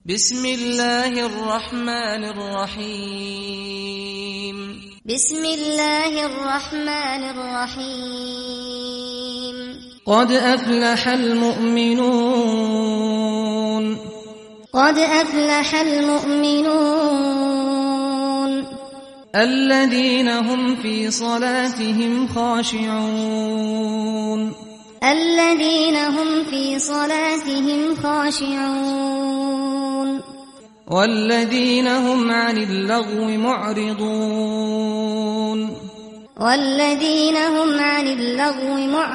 بسم الله الرحمن الرحيم بسم الله الرحمن الرحيم قد أفلح المؤمنون قد أفلح المؤمنون الذين هم في صلاتهم خاشعون الذين هم في صلاتهم خاشعون والذين هم عن اللغو معرضون والذين هم عن اللغو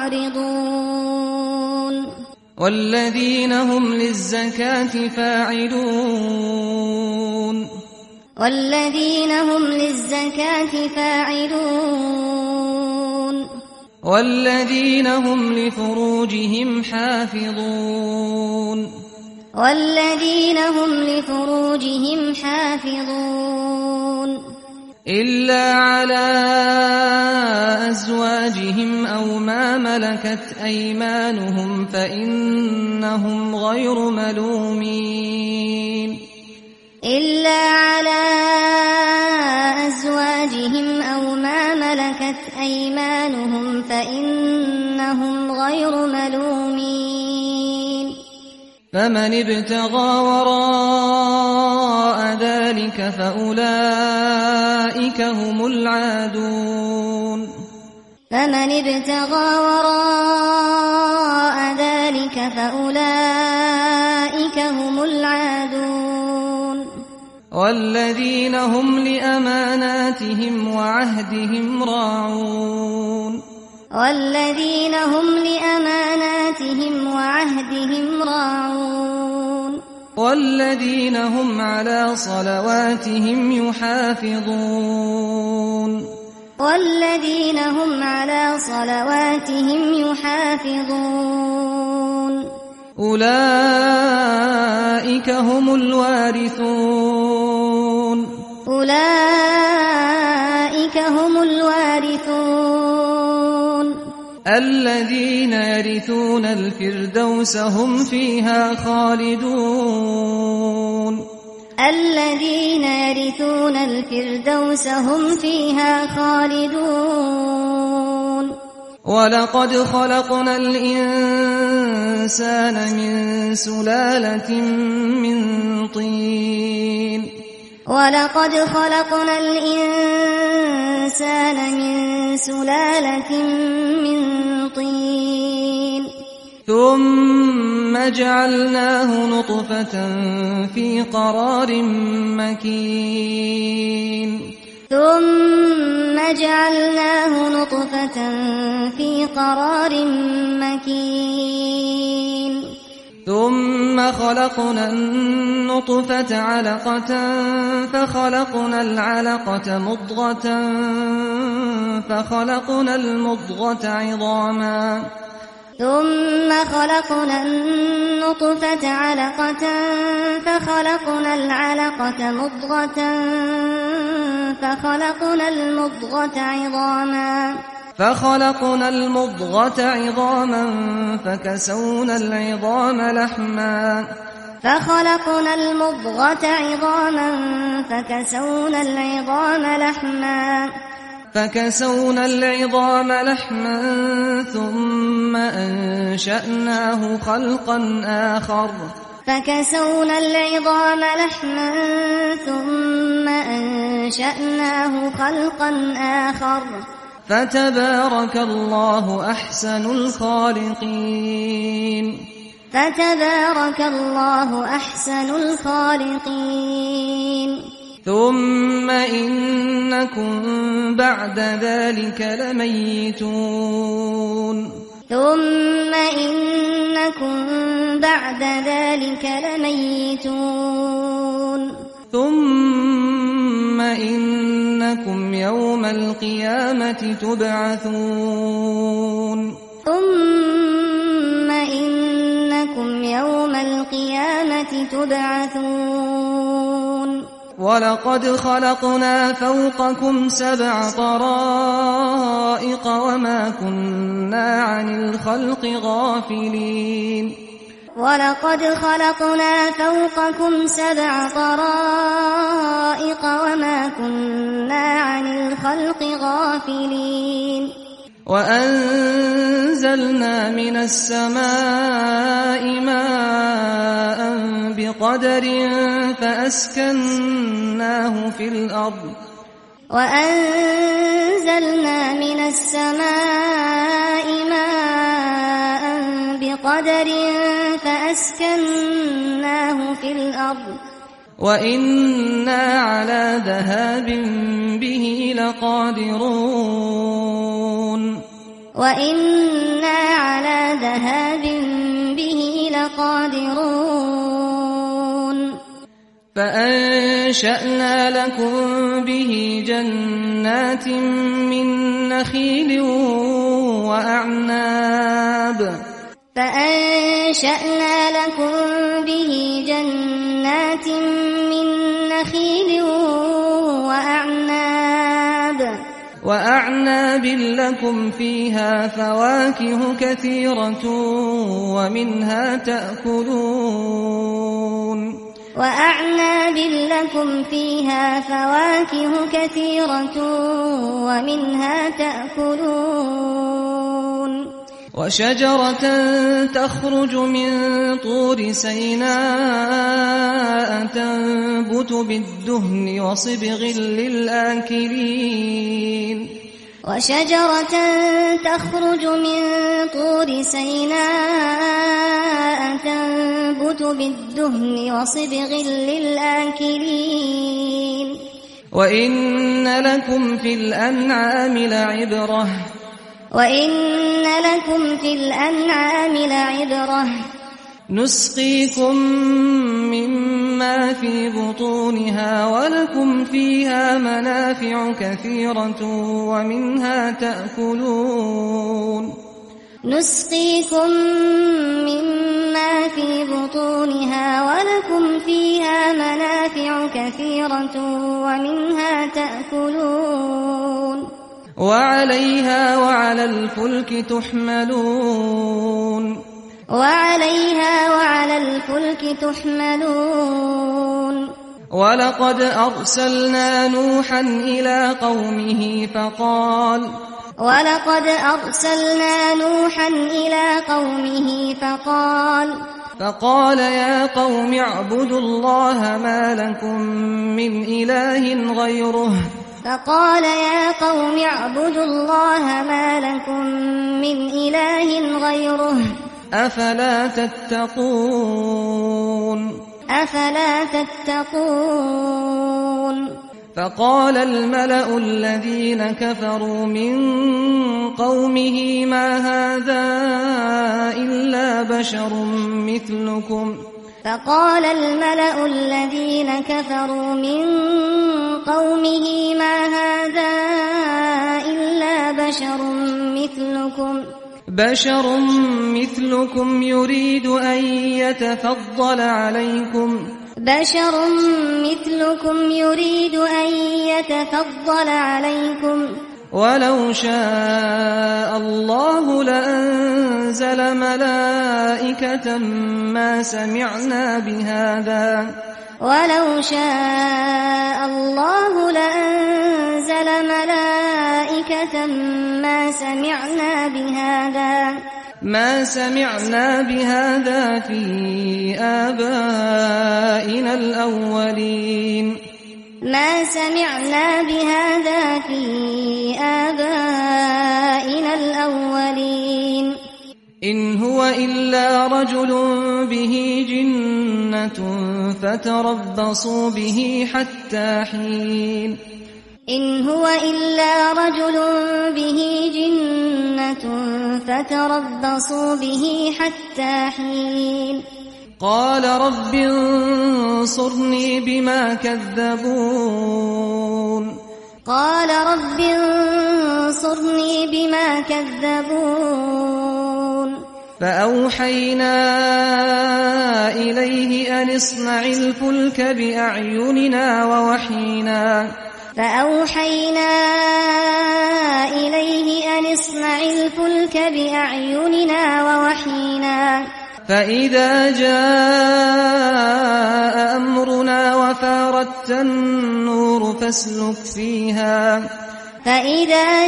معرضون والذين هم للزكاة فاعلون والذين هم للزكاة فاعلون والذين هم لفروجهم حافظون والذين هم لفروجهم حافظون إلا على أزواجهم أو ما ملكت أيمانهم فإنهم غير ملومين إلا على أزواجهم أو ما ملكت أيمانهم فإنهم غير ملومين فمن ابتغى وراء ذلك فأولئك هم العادون فمن ابتغى وراء ذلك فأولئك هم العادون والذين هم لأماناتهم وعهدهم راعون والذين هم لأماناتهم وعهدهم راعون والذين هم على صلواتهم يحافظون والذين هم على صلواتهم يحافظون أولئك هم الوارثون أولئك هم الوارثون الذين يرثون الفردوس هم فيها خالدون الذين يرثون الفردوس هم فيها خالدون ولقد خلقنا الإنسان من سلالة من طين ولقد خلقنا الإنسان من سلالة من طين ثم جعلناه نطفة في قرار مكين ثم جعلناه نطفة في قرار مكين ثم خلقنا النطفة علقة فخلقنا العلقة مضغة فخلقنا المضغة عظاما ثم خلقنا النطفة علقة فخلقنا العلقة مضغة فخلقنا المضغة عظاما فكسونا العظام لحما فكسونا العظام لحما ثم أنشأناه خلقا آخر فتبارك الله أحسن الخالقين ثم إنكم بعد ذلك لميتون ثم إنكم يوم القيامة تبعثون ولقد خلقنا فوقكم 7 طرائق وما كنا عن الخلق غافلين ولقد خلقنا فوقكم 7 طرائق وما كنا عن الخلق غافلين وأنزلنا من السماء ماء بقدر فأسكناه في الأرض وأنزلنا من السماء ماء بقدر فأسكناه في الأرض وإنا على ذهاب به لقادرون وإنا على ذهاب به لقادرون فأنشأنا لكم به جنات من نخيل وأعناب فأنشأنا لكم به جنات من نخيل وأعناب لكم فيها فواكه كثيرة ومنها تأكلون وأعناب لكم فيها فواكه كثيرة ومنها تأكلون وشجرة تخرج من طور سيناء تنبت بالدهن وصبغ للآكلين وشجرة تخرج من طور سيناء تنبت بالدهن وصبغ للآكلين وإن لكم في الأنعام لعبرة وإن لكم في الأنعام لعبرة نسقيكم مما في بطونها ولكم فيها منافع كثيرة ومنها تأكلون نسقيكم مما في بطونها ولكم فيها منافع كثيرة ومنها تأكلون وعليها وعلى الفلك تحملون وعليها وعلى الفلك تحملون ولقد أرسلنا نوحا إلى قومه فقال يا قوم اعبدوا الله ما لكم من إله غيره أفلا تتقون فقال الملأ الذين كفروا من قومه ما هذا إلا بشر مثلكم يريد أن يتفضل عليكم ولو شاء الله لأنزل ملائكة ما سمعنا بهذا في آبائنا الأولين إن هو إلا رجل به جنة فتربصوا به حتى حين قال رب انصرني بما كذبون فأوحينا إليه أن اصنع الفلك بأعيننا ووحينا فإذا جاء أمرنا وفارت النور فاسلك فيها فإذا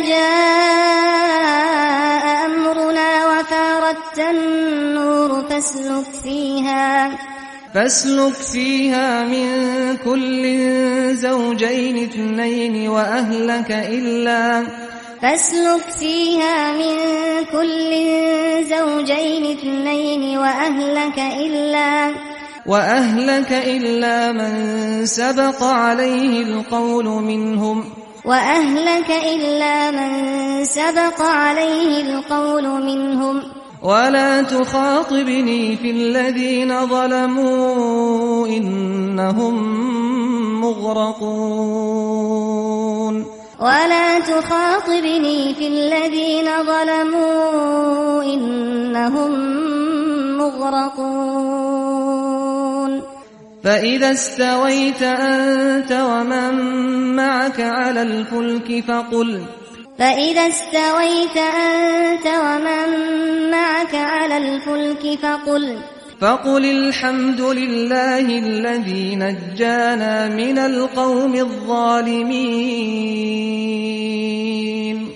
جاء أمرنا وفارت النور فاسلك فيها من كل زوجين اثنين وأهلك إلا من سبق عليه القول منهم ولا تخاطبني في الذين ظلموا إنهم مغرقون فإذا استويت أنت ومن معك على الفلك فقل الحمد لله الذي نجانا من القوم الظالمين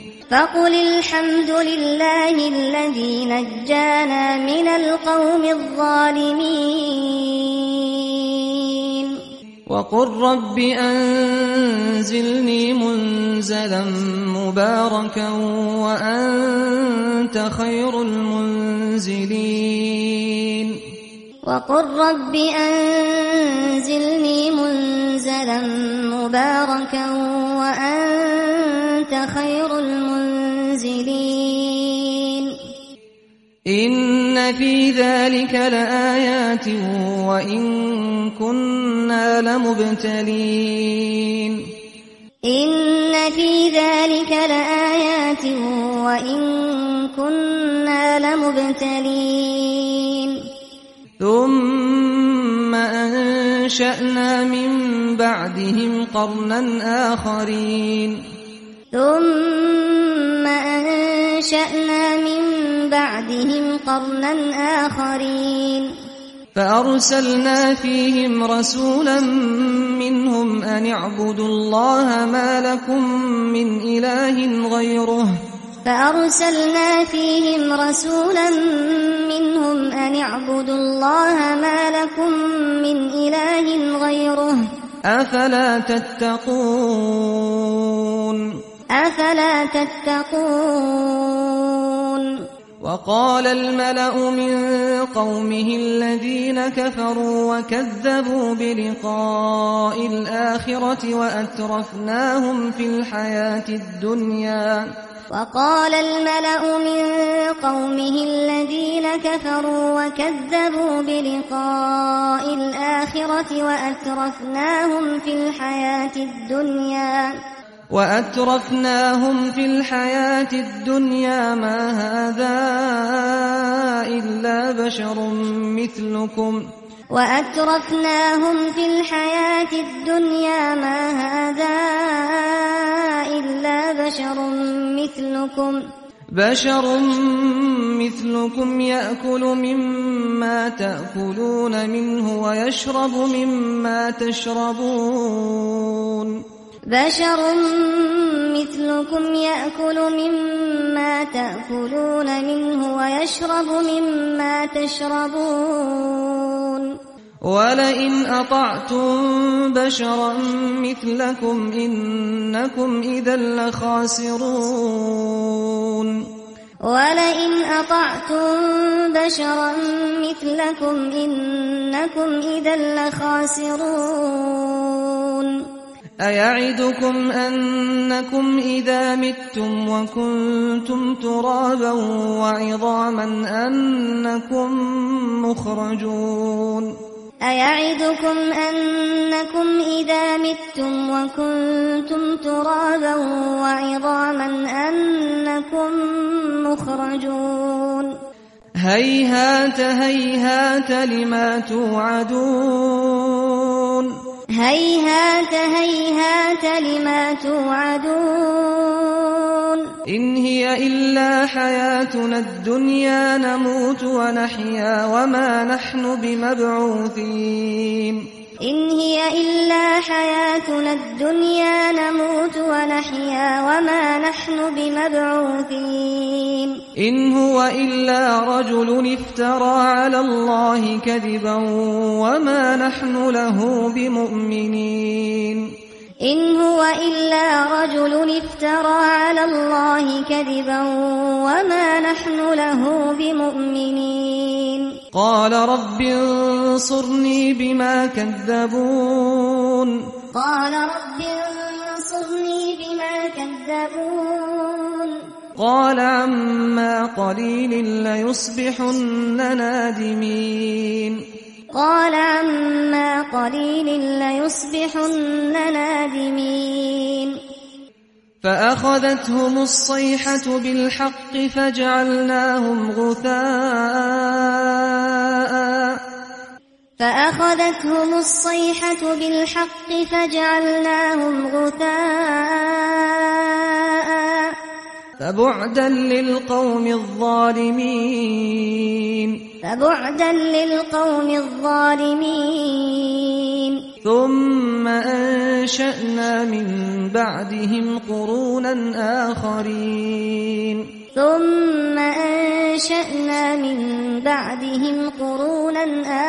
وقل رب أنزلني منزلا مباركا وأنت خير المنزلين إن في ذلك لآيات وإن كنا لمبتلين ثم أنشأنا من بعدهم قرنا آخرين فأرسلنا فيهم رسولا منهم أن اعبدوا الله ما لكم من إله غيره أفلا تتقون وقال الملأ من قومه الذين كفروا وكذبوا بلقاء الآخرة وأترفناهم في الحياة الدنيا ما هذا إلا بشر مثلكم يأكل مما تأكلون منه ويشرب مما تشربون ولئن أطعتم بشرا مثلكم إنكم إذا لخاسرون أيعدكم أنكم إذا متم وكنتم ترابا وعظاما أنكم مخرجون هيهات هيهات لما توعدون إن هي إلا حياتنا الدنيا نموت ونحيا وما نحن بمبعوثين إن هي إلا حياتنا الدنيا نموت ونحيا وما نحن بمبعوثين إن هو إلا رجل افترى على الله كذبا وما نحن له بمؤمنين إن هو إلا رجل افترى على الله كذبا وما نحن له بمؤمنين قال رب انصرني بما كذبون قال رب انصرني بما كذبون قال عما قليل ليصبحن نادمين قال عما قليل ليصبحن نادمين فأخذتهم الصيحة بالحق فجعلناهم غثاء فأخذتهم الصيحة بالحق فجعلناهم غثاء فبعدا للقوم الظالمين فبعدا للقوم الظالمين ثم أنشأنا من بعدهم قرونا آخرين ثم أنشأنا من بعدهم قرونا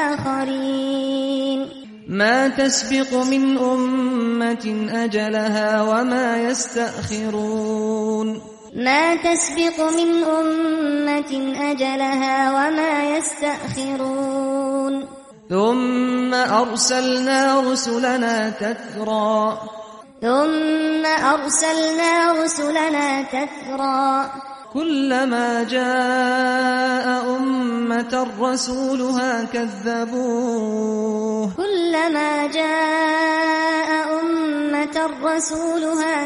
آخرين ما تسبق من أمة أجلها وما يستأخرون ما تسبق من أمة أجلها وما يستأخرون ثم أرسلنا رسلنا تترى ثم أرسلنا رسلنا تترى كلما جاء أمة رسولها كذبوه كلما جاء أمة رسولها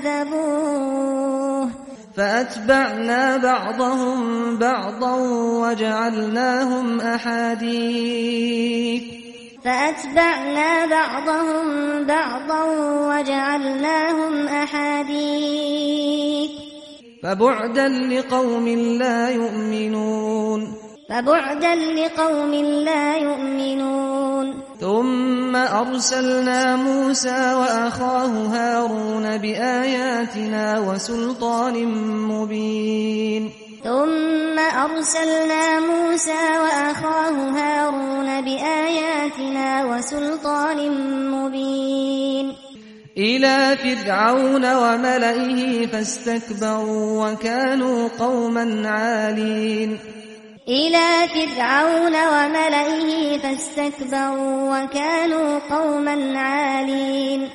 كذبوه فأتبعنا بعضهم بعضا وجعلناهم أحاديث فأتبعنا بعضهم بعضا وجعلناهم أحاديث فبعدا لقوم لا يؤمنون فبعدا لقوم لا يؤمنون ثم أرسلنا موسى وأخاه هارون بآياتنا وسلطان مبين ثم أرسلنا موسى وأخاه هارون بآياتنا وسلطان مبين إلى فرعون وملئه فاستكبروا وكانوا قوما عالين إلى فرعون وملئه فاستكبروا وكانوا قوما عالين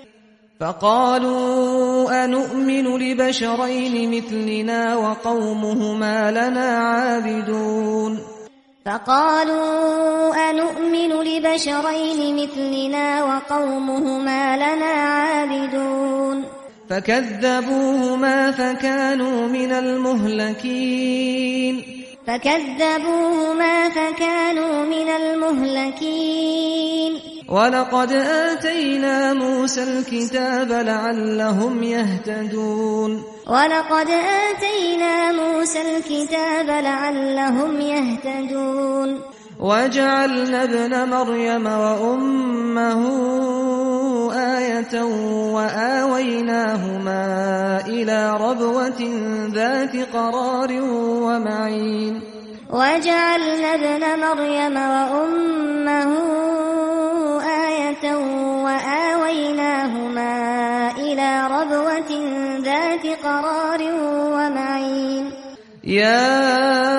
فقالوا أنؤمن لبشرين مثلنا وقومهما لنا عابدون فقالوا أنؤمن لبشرين مثلنا وقومهما لنا عابدون فكذبوهما فكانوا من المهلكين فكذبوهما فكانوا من المهلكين ولقد آتينا موسى الكتاب لعلهم يهتدون ولقد آتينا موسى الكتاب لعلهم يهتدون وجعلنا ابن مريم وأمه آية وآويناهما إلى ربوة ذات قرار ومعين وجعلنا ابن مريم وأمه آية وآويناهما إلى ربوة ذات قرار ومعين يا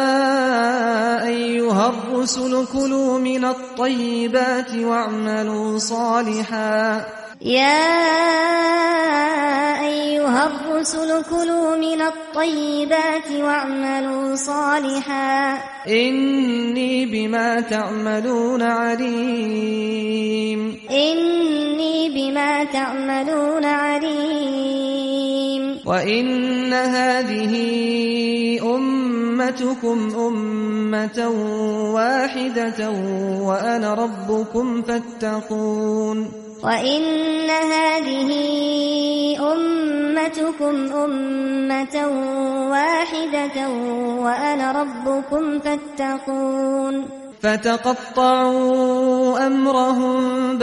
أيها الرسل كلوا من الطيبات واعملوا صالحا يا أيها الرسل كلوا من الطيبات واعملوا صالحا إني بما تعملون عليم إني بما تعملون عليم وإن هذه أمتكم أمة واحدة وأنا ربكم فاتقون وإن هذه أمتكم أمتكم أمة واحدة وأنا ربكم فاتقون فتقطعوا أمرهم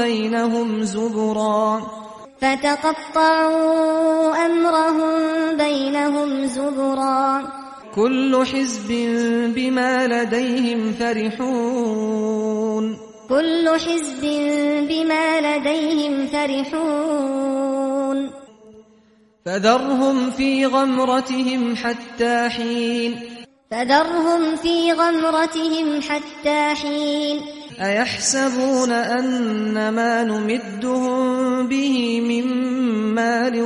بينهم زبرا كل حزب بما لديهم فرحون فذرهم في غمرتهم حتى حين أيحسبون أن ما نمدهم به من مال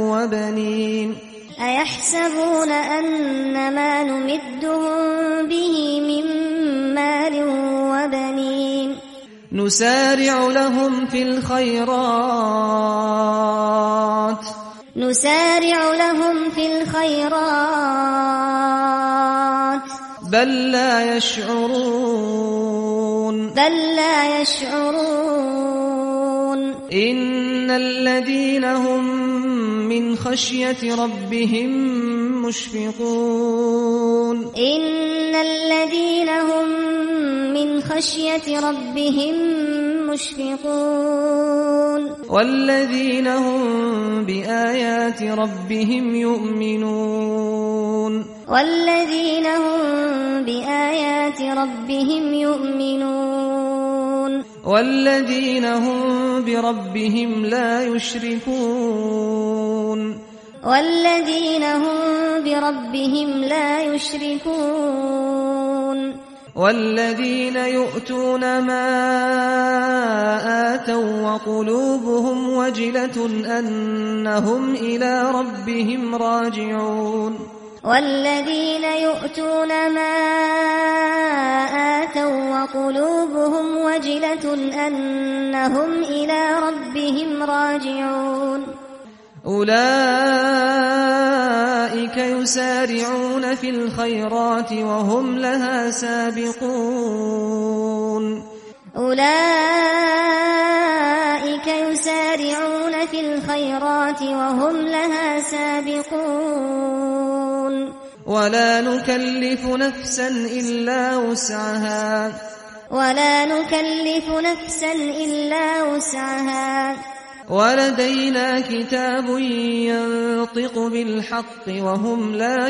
وبنين نسارع لهم في الخيرات بل لا يشعرون إن الذين هم من خشية ربهم مشفقون والذين هم بآيات ربهم يؤمنون والذين هم بربهم لا يشركون والذين يؤتون ما آتوا وقلوبهم وجلة أنهم إلى ربهم راجعون أولئك يسارعون في الخيرات وهم لها سابقون ولا نكلف نفسا إلا وسعها ولدينا كتاب ينطق بالحق وهم لا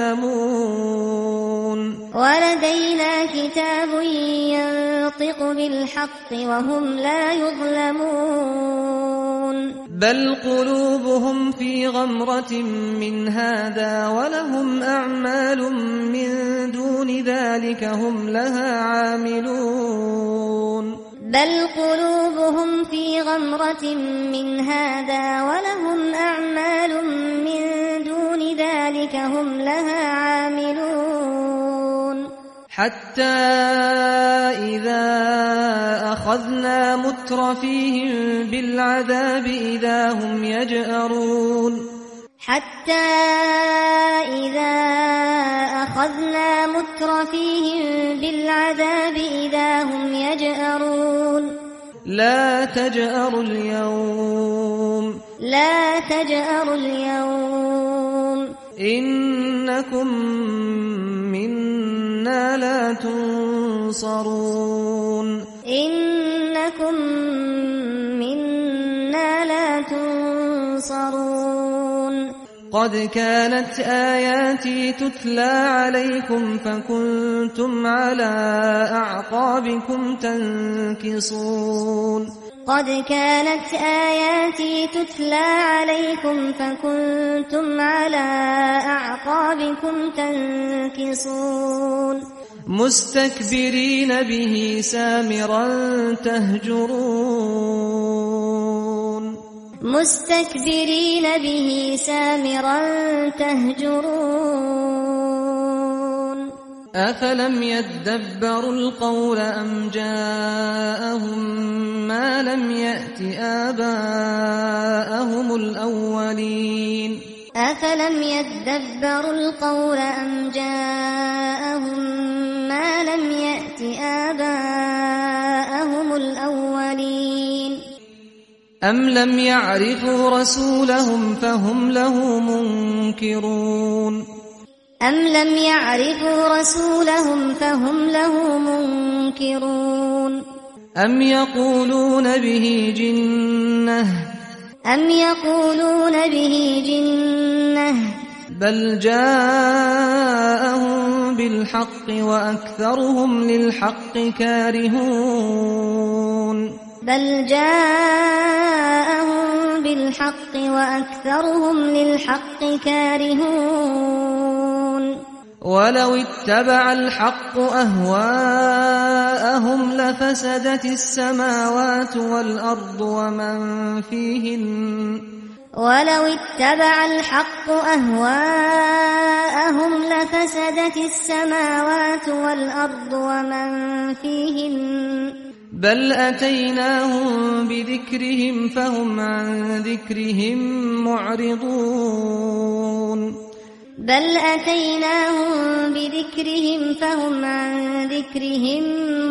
يظلمون بل قلوبهم في غمرة من هذا ولهم أعمال من دون ذلك هم لها عاملون حتى إذا أخذنا مترفيهم بالعذاب إذا هم يجأرون لا تجأروا اليوم إنكم منا لا تنصرون قد كانت آياتي تتلى عليكم فكنتم على أعقابكم تنكصون مستكبرين به سامرا تهجرون أفلم يدبروا القول أم جاءهم ما لم يأت آباءهم الأولين أم لم يعرفوا رسولهم فهم له منكرون أم لم يعرفوا رسولهم فهم له منكرون أم يقولون به جنة أم يقولون به جنة بل جاءهم بالحق وأكثرهم للحق كارهون بل جاءهم بالحق وأكثرهم للحق كارهون ولو اتبع الحق أهواءهم لفسدت السماوات والأرض ومن فيهن ولو اتبع الحق أهواءهم لفسدت السماوات والأرض ومن فيهن بل أتيناهم بذكرهم فهم عن ذكرهم معرضون بل أتيناهم بذكرهم فهم عن ذكرهم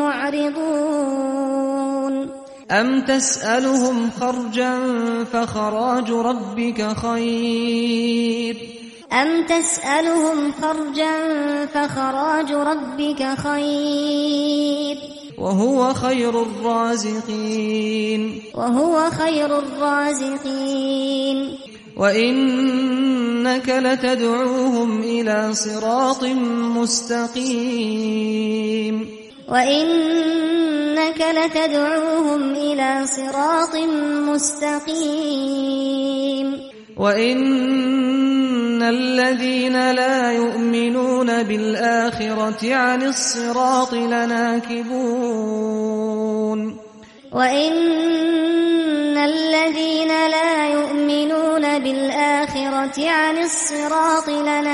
معرضون أم تسألهم خرجا فخراج ربك خير أم تسألهم خرجا فخراج ربك خير وهو خير الرازقين وهو خير الرازقين وإنك لتدعوهم إلى صراط مستقيم وإنك لتدعوهم إلى صراط مستقيم وإن الذين لا يؤمنون بالآخرة عن الصراط لناكبون وإن الذين لا يؤمنون بالآخرة عن الصراط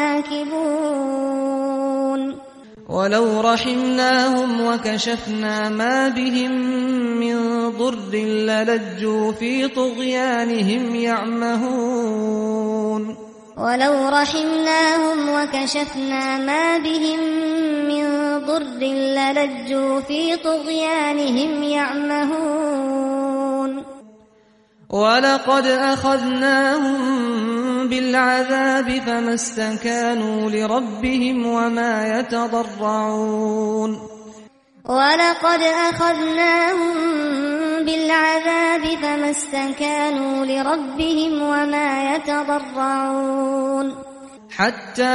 لناكبون ولو رحمناهم وكشفنا ما بهم من ضر للجوا في طغيانهم يعمهون ولو رحمناهم وكشفنا ما بهم من ضر للجوا في طغيانهم يعمهون ولقد أخذناهم بالعذاب فما استكانوا لربهم وما يتضرعون ولقد أخذناهم بالعذاب فما استكانوا لربهم وما يتضرعون حتى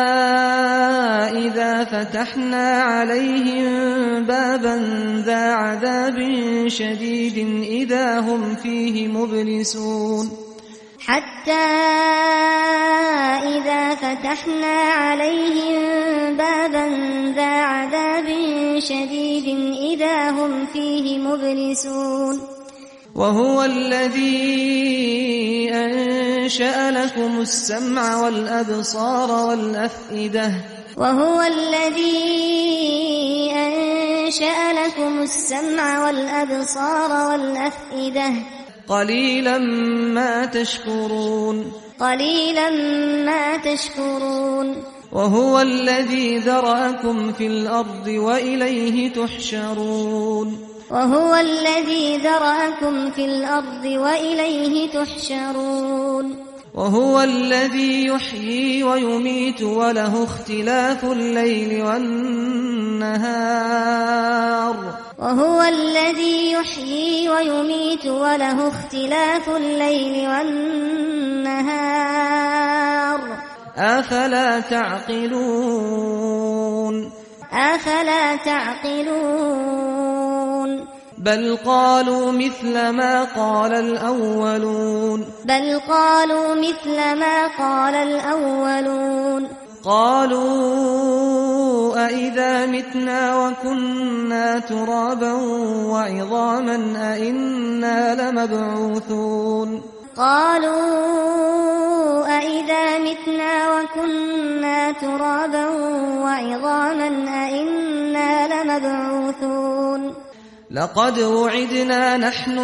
إذا فتحنا عليهم بابا ذا عذاب شديد إذا هم فيه مبلسون حتى إذا فتحنا عليهم بابا ذا عذاب شديد إذا هم فيه مبلسون وهو الذي أنشأ لكم السمع والأبصار والأفئدة وهو الذي أنشأ لكم السمع والأبصار والأفئدة قليلا ما تشكرون قليلا ما تشكرون وهو الذي ذرأكم في الأرض وإليه تحشرون وهو الذي ذرأكم في الأرض وإليه تحشرون وهو الذي يحيي ويميت وله اختلاف الليل والنهار وهو الذي يحيي ويميت وله اختلاف الليل والنهار أفلا تعقلون أفلا تعقلون بل قالوا مثل ما قال الأولون بل قالوا مثل ما قال الأولون قالوا أئذا متنا وكنا ترابا وعظاما أئنا لمبعوثون قالوا أئذا متنا وكنا ترابا وعظاما أئنا لمبعوثون لقد وعدنا نحن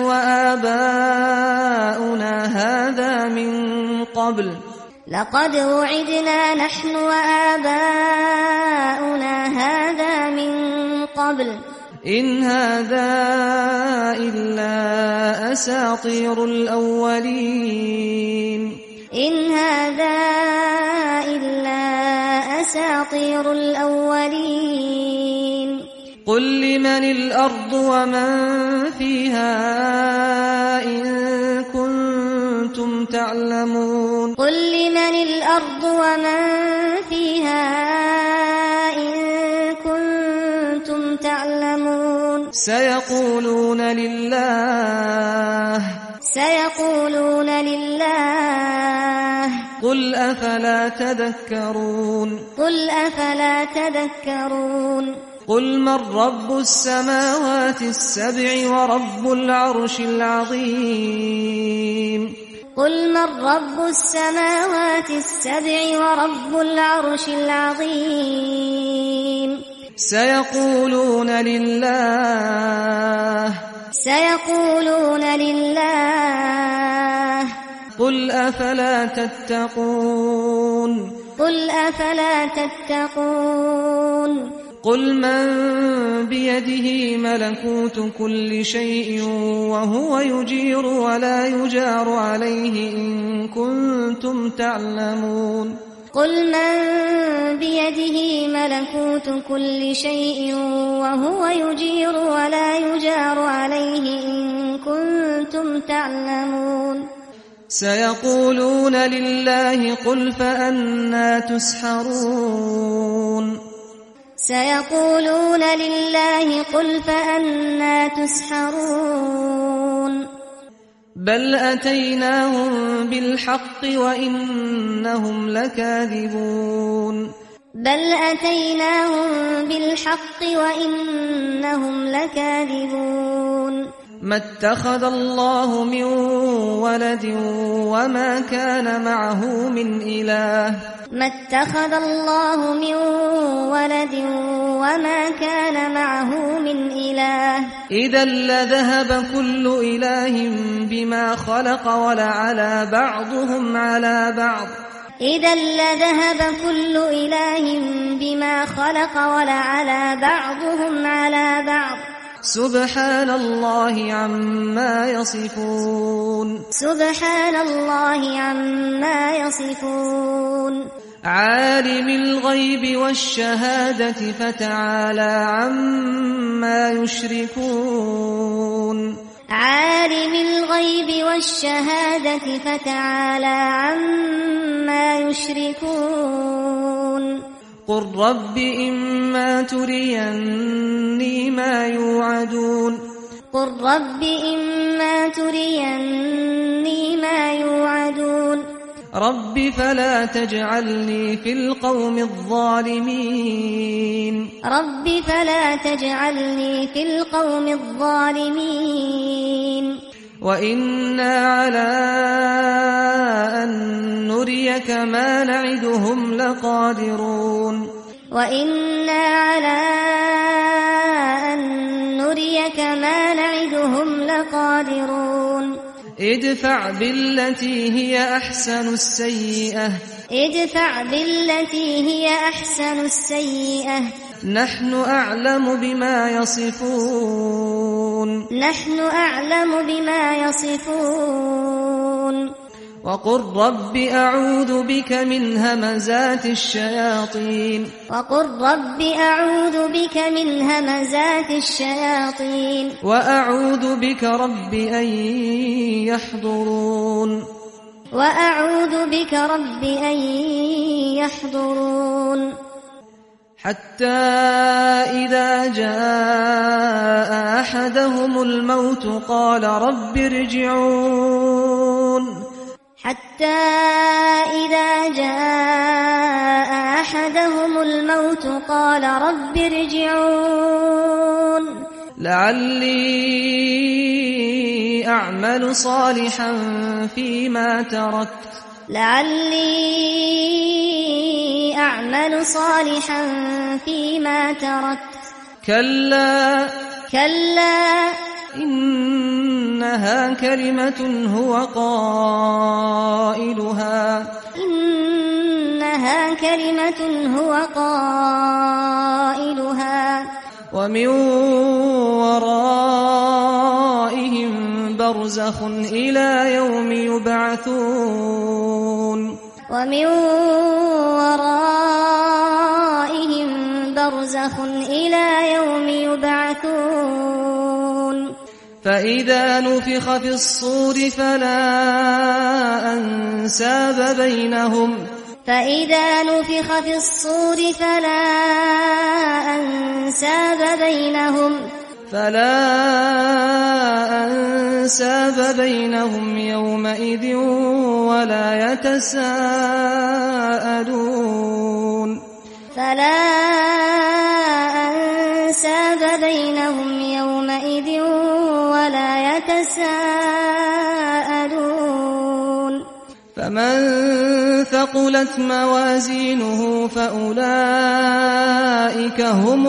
وآباؤنا هذا من قبل لقد وعدنا نحن وآباؤنا هذا من قبل إن هذا إلا أساطير الأولين إن هذا إلا أساطير الأولين قل لمن الأرض ومن فيها إن كنتم تعلمون قل لمن الأرض ومن فيها إن كنتم تعلمون سيقولون لله قل أفلا تذكرون قل من رب السماوات السبع ورب العرش العظيم قل من رب السماوات السبع ورب العرش العظيم سيقولون لله قل أفلا تتقون قل من بيده ملكوت كل شيء وهو يجير ولا يجار عليه إن كنتم تعلمون قل من بيده ملكوت كل شيء وهو يجير ولا يجار عليه إن كنتم تعلمون سيقولون لله قل فأنى تسحرون سيقولون لله قل فأنى تسحرون بل أتيناهم بالحق وإنهم لكاذبون بل أتيناهم بالحق وإنهم لكاذبون ما اتخذ الله من ولد وما كان معه من إله ما اتخذ الله من ولد وما كان معه من إله إذا لذهب كل إله بما خلق ولعلى بعضهم على بعض إذا لذهب كل إله بما خلق ولعلى بعضهم على بعض سبحان الله عما يصفون سبحان الله عما يصفون عالم الغيب والشهادة فتعالى عما يشركون عالم الغيب والشهادة فتعالى عما يشركون قل رب إما تريني ما يوعدون قل رب إما تريني ما يوعدون رب فلا تجعلني في القوم الظالمين رب فلا تجعلني في القوم الظالمين وإنا على أن نريك ما نعدهم لقادرون وإنا على أن نريك ما نعدهم لقادرون ادفع بالتي هي أحسن السيئة ادفع بالتي هي أحسن السيئة نحن أعلم بما يصفون نحن أعلم بما يصفون وقل رب أعوذ بك من همزات الشياطين وقل رب أعوذ بك من همزات الشياطين وأعوذ بك رب أن يحضرون وأعوذ بك رب أن يحضرون حتى إذا جاء أحدهم الموت قال رب ارجعون حتى إذا جاء أحدهم الموت قال رب ارجعون لعلي أعمل صالحا فيما تركت لعلي أعمل صالحا فيما تركت كلا إنها كلمة هو قائلها إنها كلمة هو قائلها ومن ورائهم برزخ إلى يوم يبعثون ومن ورائهم برزخ إلى يوم يبعثون فإذا نفخ في الصور فلا أنساب بينهم فإذا نفخ في الصور فلا أنساب بينهم يومئذ ولا يتساءلون فمن ثقلت موازينه فأولئك هم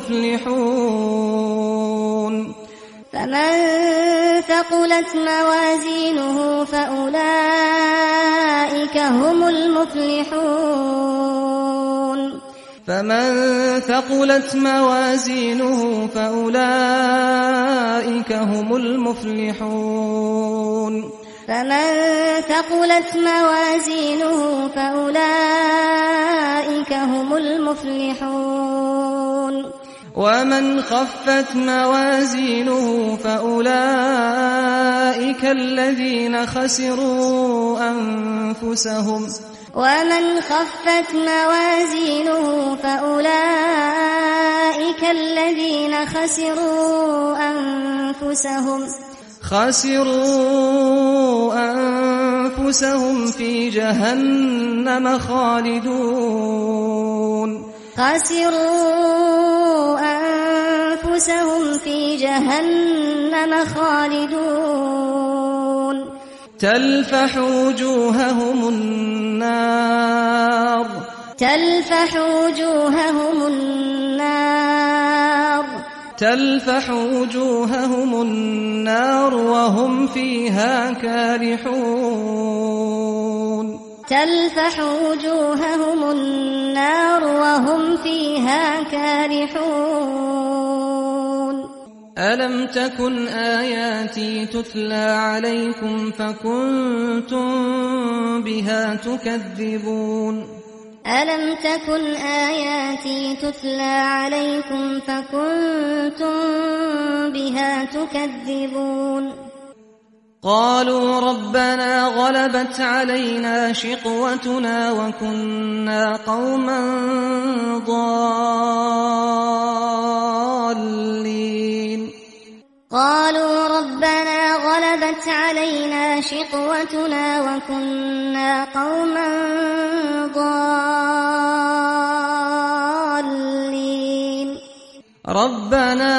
المفلحون فمن ثقلت موازينه فأولئك هم المفلحون فمن ثقلت موازينه فأولئك هم المفلحون فمن ثقلت موازينه فأولئك هم المفلحون ومن خفت موازينه فأولئك الذين خسروا أنفسهم ومن خفت موازينه فأولئك الذين خسروا أنفسهم في جهنم خالدون تلفح وجوههم النار وهم فيها كارحون ألم تكن آياتي تتلى عليكم فكنتم بها تكذبون ألم تكن آياتي تتلى عليكم فكنتم بها تكذبون قالوا ربنا غلبت علينا شقوتنا وكنا قوما ضالين قالوا ربنا غلبت علينا شقوتنا وكنا قوما ضالين ربنا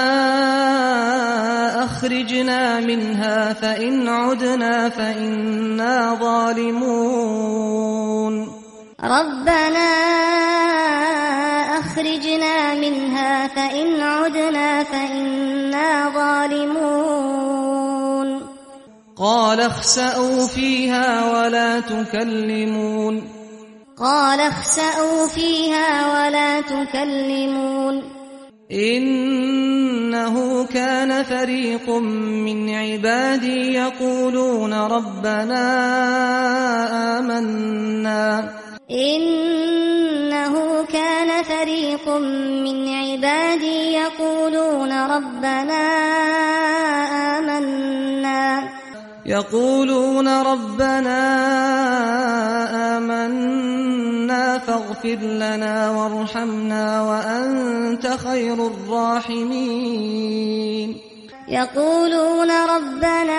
أخرجنا منها فإن عدنا فإنا ظالمون ربنا أخرجنا منها فإن عدنا فإنا ظالمون قال اخسأوا فيها ولا تكلمون إنه كان فريق من عبادي يقولون ربنا آمنا فاغفر لنا وارحمنا وأنت خير الراحمين يقولون ربنا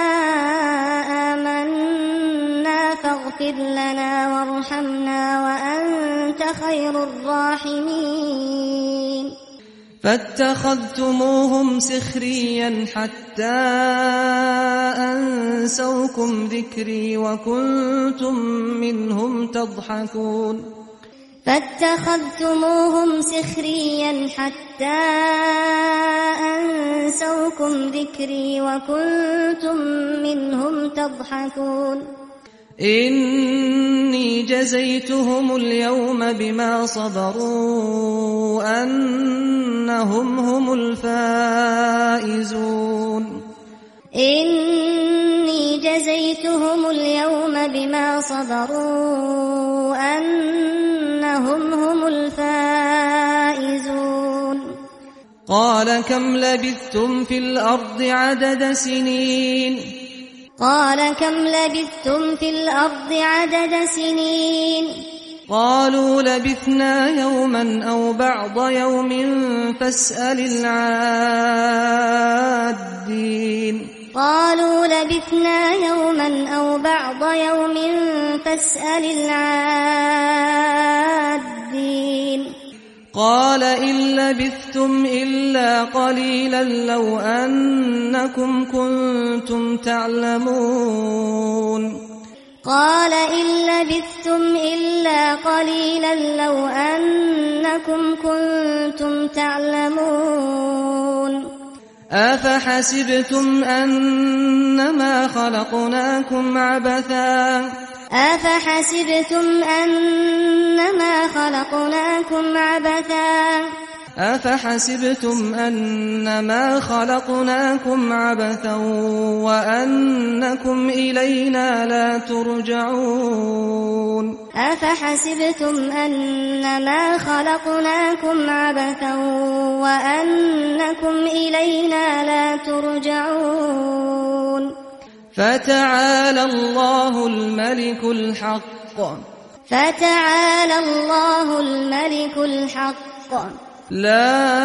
آمنا فاغفر لنا وارحمنا وأنت خير الراحمين فاتخذتموهم سخريا حتى أنسوكم ذكري وكنتم منهم تضحكون فاتخذتموهم سخريا حتى أنسوكم ذكري وكنتم منهم تضحكون إني جزيتهم اليوم بما صبروا أنهم هم الفائزون إني جزيتهم اليوم بما صبروا أنهم هم الفائزون قال كم لبثتم في الأرض عدد سنين قال كم لبثتم في الأرض عدد سنين قالوا لبثنا يوما أو بعض يوم فاسأل العادين قالوا لبثنا يوما أو بعض يوم فاسأل العادين قال إن لبثتم إلا قليلا لو أنكم كنتم تعلمون قال إن لبثتم إلا قليلا لو أنكم كنتم تعلمون أفحسبتم أنما خلقناكم عبثا أفحسبتم أنما خلقناكم عبثا أفحسبتم أنما خلقناكم عبثا وأنكم إلينا لا ترجعون أفحسبتم أنما خلقناكم عبثا وأنكم إلينا لا ترجعون فتعالى الله الملك الحق فتعالى الله الملك الحق لا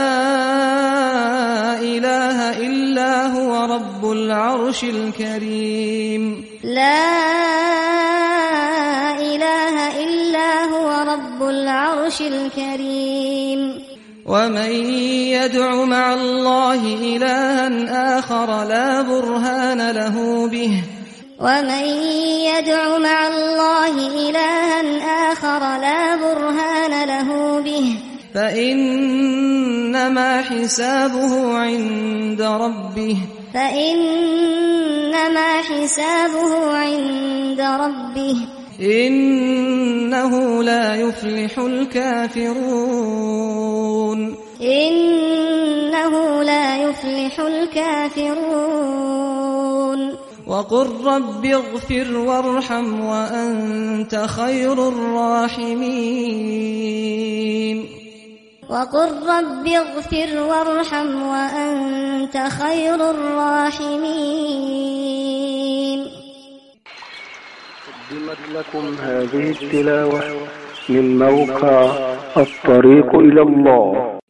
إله إلا هو رب العرش الكريم لا إله إلا هو رب العرش الكريم ومن يدع مع الله إلها آخر لا برهان له به ومن يدع مع الله إلها آخر لا برهان له به فإنما حسابه عند ربه فإنما حسابه عند ربه إنه لا يفلح الكافرون إنه لا يفلح الكافرون وقل رب اغفر وارحم وأنت خير الراحمين وقل رب اغفر وارحم وأنت خير الراحمين. قدمت لكم هذه التلاوة من موقع الطريق إلى الله.